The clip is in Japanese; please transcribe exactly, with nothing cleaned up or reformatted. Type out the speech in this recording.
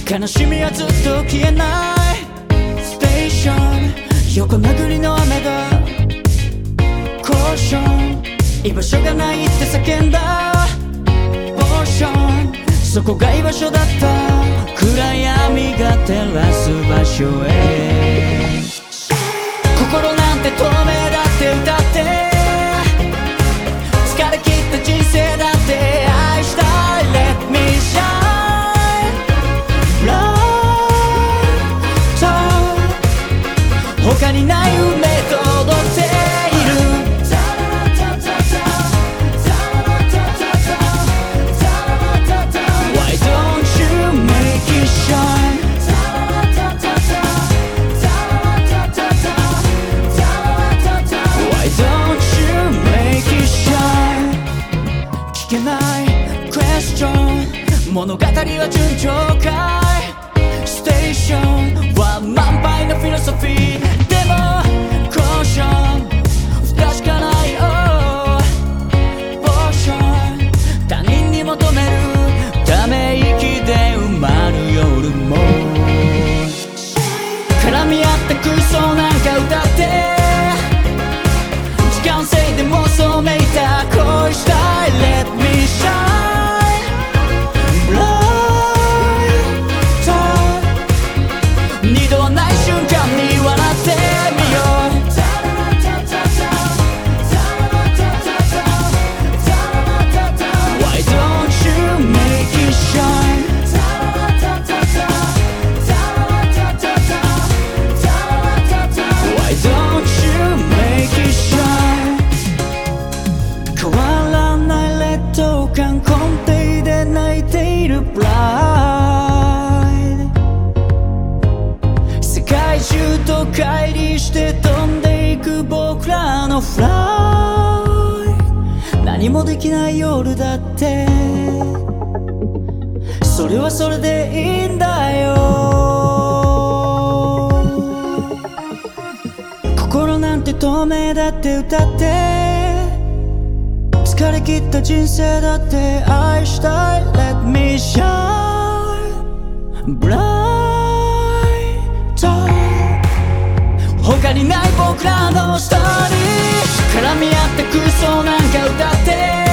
悲しみはずっと消えないステーション横殴りの雨だコーション居場所がないって叫んだポーションそこが居場所だった暗闇が照らす場所へ心なんて透明だって歌って疲れ切った人生だって愛したい Let me shine bright 他にない運命と踊っているWhy don't you make it shine Why don't you make it shine 聞けないクエスチョン物語は順調かいステーションは満杯のフィロソフィーでもコーション不確かない、oh、ポーション他人に求めるため息で埋まる夜も絡み合った空想なんか歌って時間制で妄想めいた恋したい Let me shine bright 二度はない瞬間に笑ってみよう Why don't you make it shine Why don't you make it shine 変わらない劣等感根底で泣いている Bride 世界中と乖離して飛んでいく僕らのフライ何もできない夜だってそれはそれでいいんだよ心なんて透明だって歌って疲れ切った人生だって愛したい Let me shine bright 他にない僕らのストーリー絡み合った空想なんか歌って